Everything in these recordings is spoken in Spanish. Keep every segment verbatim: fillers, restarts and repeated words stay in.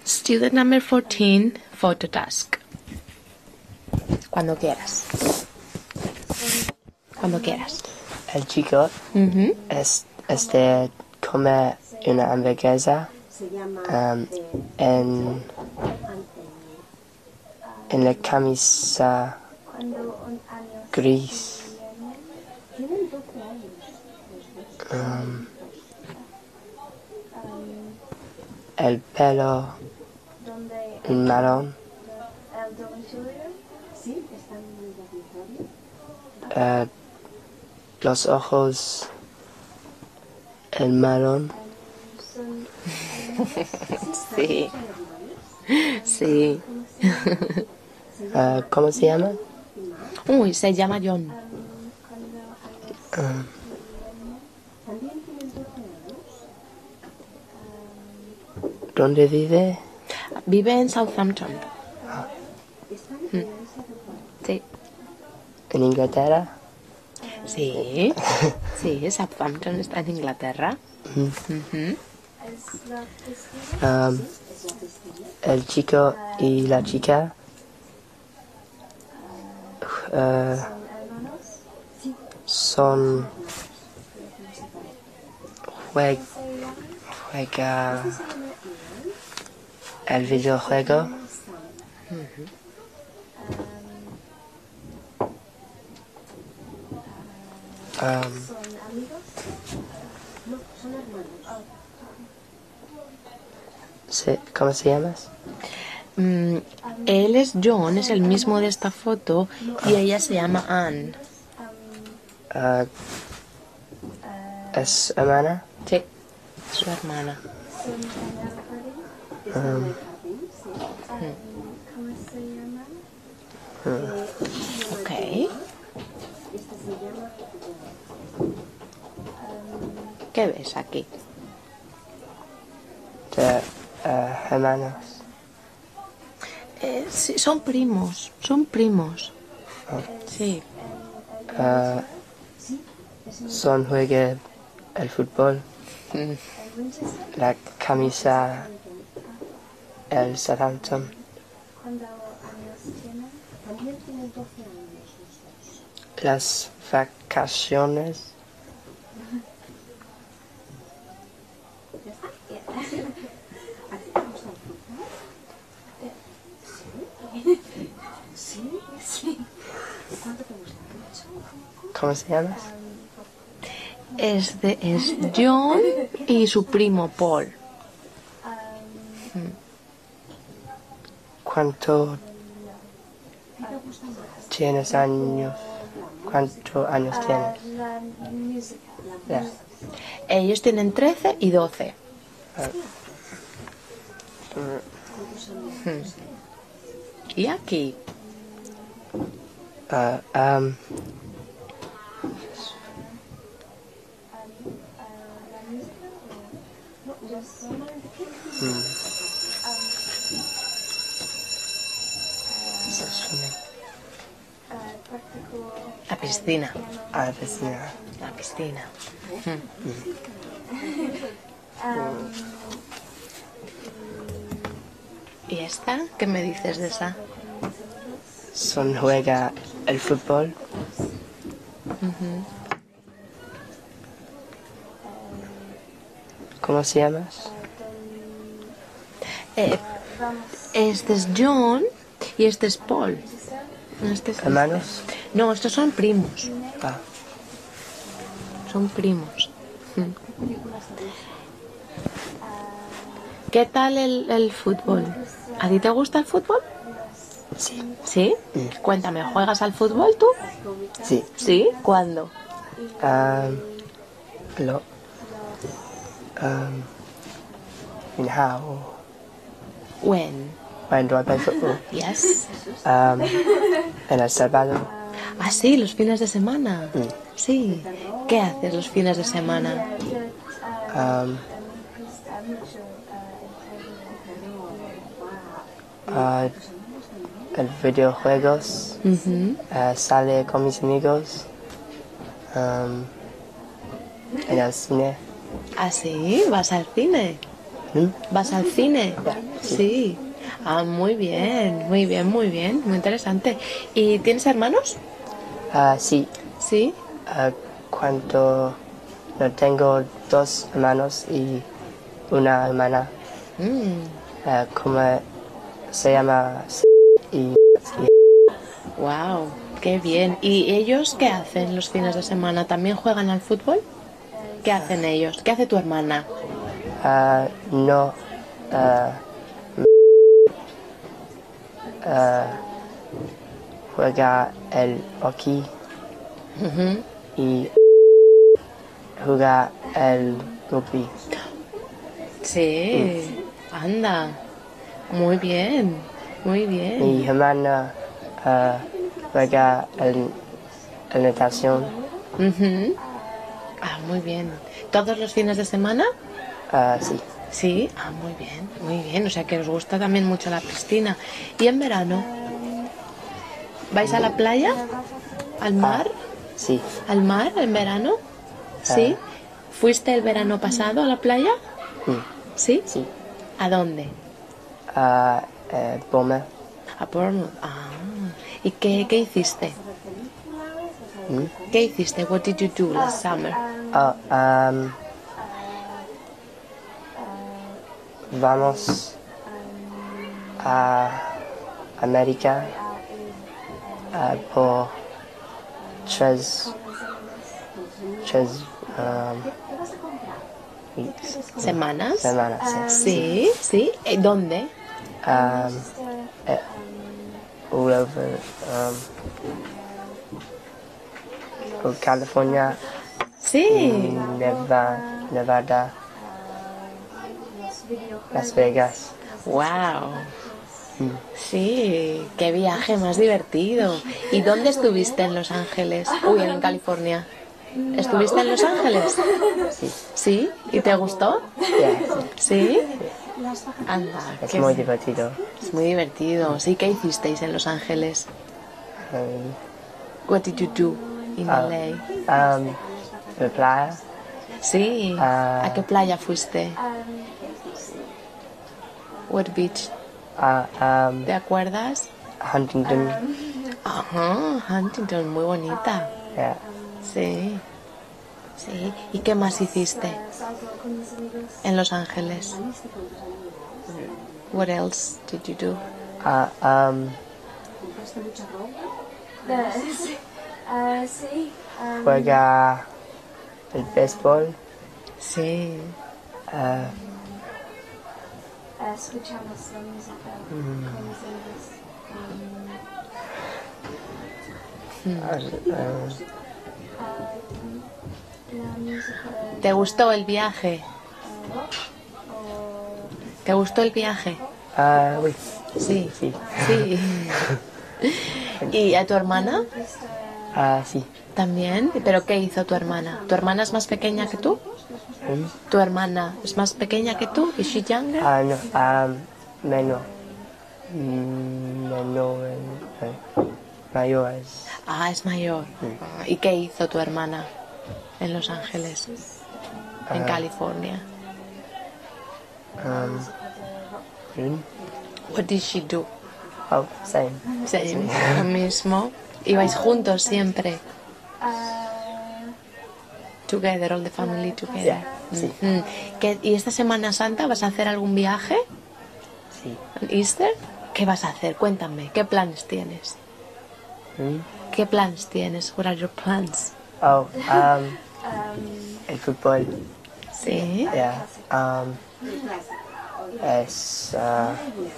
Student number fourteen, photo task. Cuando quieras. Cuando quieras. El chico Ujú. es, este come una hamburguesa um, en, en la camisa gris. Um, el pelo marrón. Uh, los ojos el marrón. Sí. Sí. Uh, ¿Cómo se llama? Uy, se llama John. Um, ¿Dónde vive? Vive en Southampton. Mm. Sí. ¿En Inglaterra? Sí. Sí, Southampton está en Inglaterra. Ujú. Um, el chico y la chica uh, son jue- juega el videojuego. Um, se- ¿Cómo se llama? Mm, él es John, es el mismo de esta foto, y ella se llama Anne. Uh, ¿Es hermana? Sí, su hermana. Um, Ok. ¿Qué ves aquí? de uh, hermanos. Eh, sí, son primos, son primos. Sí. Uh, son juega el fútbol. Mm. La camisa el Southampton. Las vacaciones. ¿Cómo se llama? Es, de, es John y su primo Paul. ¿Cuánto tienes años? ¿Cuántos años tienes? Yeah. Ellos tienen trece y doce. Mm. ¿Y aquí? Uh, um, hmm. La piscina. Ah, la piscina. La piscina. ¿Y esta? ¿Qué me dices de esa? Son juega el fútbol. Ujú. ¿Cómo se llama? Eh, este es John y este es Paul. Este es este. ¿Hermanos? No, estos son primos. Ah, Son primos. Mm. ¿Qué tal el, el fútbol? ¿A ti te gusta el fútbol? sí. ¿Sí? Mm. Cuéntame, ¿juegas al fútbol tú? Sí. ¿Sí? ¿Cuándo? Um, lo, um, in how? When? When do I play football? Yes. Um, en El Salvador. Ah, sí, los fines de semana. Mm. Sí. ¿Qué haces los fines de semana? Um, uh, el videojuegos. Ujú. Uh, sale con mis amigos. Um, en el cine. ¿Ah, sí? ¿Vas al cine? ¿Mm? ¿Vas al cine? Ya, sí. Sí. Ah, muy bien, muy bien, muy bien, muy interesante. ¿Y tienes hermanos? Ah, sí. Sí. Ah, cuando no tengo dos hermanos y una hermana, Mm, ah, como se llama y, y wow, qué bien. ¿Y ellos qué hacen los fines de semana? ¿También juegan al fútbol? ¿Qué hacen ellos? ¿Qué hace tu hermana? ah, no ah, ah, juega el hockey Ujú. y juega el rugby. Sí, anda. Muy bien, muy bien. Mi hermana ah, juega el, el natación. Ujú. Ah, muy bien. ¿Todos los fines de semana? Ah, sí. Sí, ah, muy bien, muy bien. O sea que os gusta también mucho la piscina. ¿Y en verano? ¿Vais a la playa? ¿Al mar? Sí. ¿Al mar en verano? ¿Sí? ¿Fuiste el verano pasado a la playa? Mm, ¿Sí? sí. ¿A dónde? Ah, eh, Bournemouth. A Bournemouth. Ah. ¿Y qué, qué hiciste? Mm. ¿Qué hiciste? What did you do last summer? Ah, um, vamos a América ah, por tres, tres um, weeks. ¿Semanas? Semanas, sí. Sí, sí. ¿Eh, ¿Dónde? Um, eh, all over um, por California, Sí. Nevada, Nevada, Las Vegas. Wow. Sí, qué viaje más divertido. ¿Y dónde estuviste en Los Ángeles? Uy, en California. ¿Estuviste en Los Ángeles? Sí. ¿Sí? ¿Y te gustó? Yeah, sí. ¿Sí? Anda, Es qué muy bien. divertido. Es muy divertido. Sí, ¿qué hicisteis en Los Ángeles? Um, What did you do in ah, L um, la playa, A? Sí. Ah. ¿A qué playa fuiste? What beach? ah, um, ¿Te acuerdas? Huntington. Ajá, Huntington, muy bonita. Yeah. Sí. Sí. ¿Y qué más hiciste en Los Ángeles? What else did you do? Ah, um, juega el béisbol. Sí. ah, ah, ah, ¿Te gustó el viaje? ¿Te gustó el viaje? ah, oui. Sí. Sí. Sí. ¿Y a tu hermana? Ah, sí. También. ¿Pero qué hizo tu hermana? ¿Tu hermana es más pequeña que tú? ¿Mm? ¿Tu hermana es más pequeña que tú? ¿Is she younger? Ah, no. Um, menos. Mm, Menos. eh, mayores. Ah, es mayor. Ah, ¿y qué hizo tu hermana en Los Ángeles? En Ah. California. Um, ¿Mm? What did she do? Oh, same. Same, lo mismo. ¿Ibais juntos siempre? Together, all the family together. Yeah, sí. Ujú. ¿Qué- ¿Y esta Semana Santa vas a hacer algún viaje? Sí. ¿En Easter? ¿Qué vas a hacer? Cuéntame, ¿qué planes tienes? ¿Mm? ¿Qué planes tienes? What are your plans? Oh, um, el fútbol. Sí. Yeah. Um, es. Uh,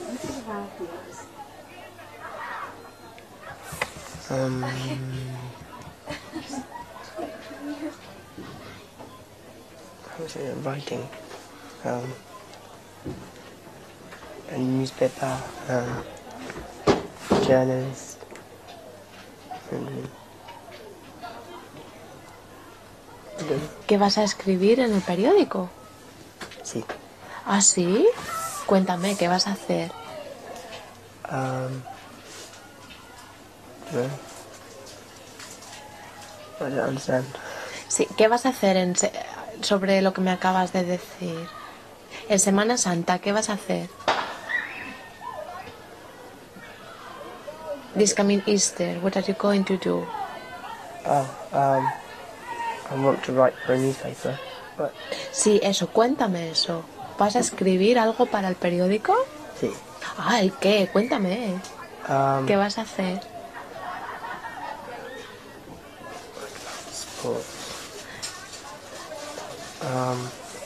um, how is it? Writing. Um, a newspaper. Um, journalist. Mm, ¿Qué vas a escribir en el periódico? sí. ¿Ah, sí? Cuéntame, ¿qué vas a hacer? Um, no. I don't understand. Sí, ¿qué vas a hacer en se- sobre lo que me acabas de decir? En Semana Santa, ¿qué vas a hacer? This coming Easter, what are you going to do? Oh, um, I want to write for a newspaper. But, Sí, eso, cuéntame eso. ¿Vas a escribir algo para el periódico? sí. Ay, ¿qué? Cuéntame. Um, ¿Qué vas a hacer? Sports. Um,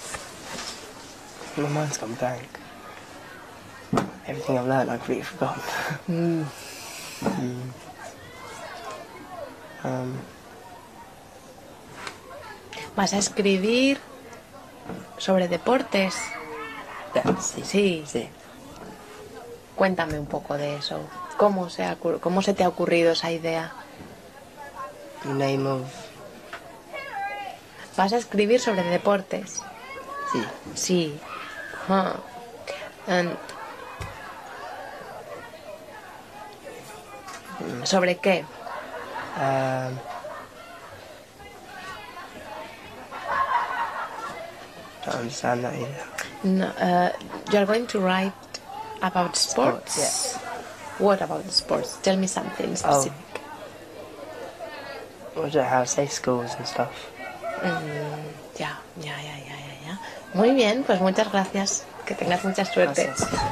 my mind's gone blank. Everything I've learned, I've completely forgotten. Mm. mm. Um, ¿Vas a escribir sobre deportes? yeah, sí. Sí. Sí. Cuéntame un poco de eso. ¿Cómo se, ha ocur- cómo se te ha ocurrido esa idea? The name of... ¿Vas a escribir sobre deportes? Sí. Sí. Huh. And- ¿Sobre qué? Um, don't understand that either. No, uh, you're going to write about sports? Sports, What about sports? Tell me something specific. What do I have? Say schools and stuff. Mm, ya, ya, ya, ya, ya, ya. Muy bien, pues muchas gracias. Que tengas mucha suerte. Gracias.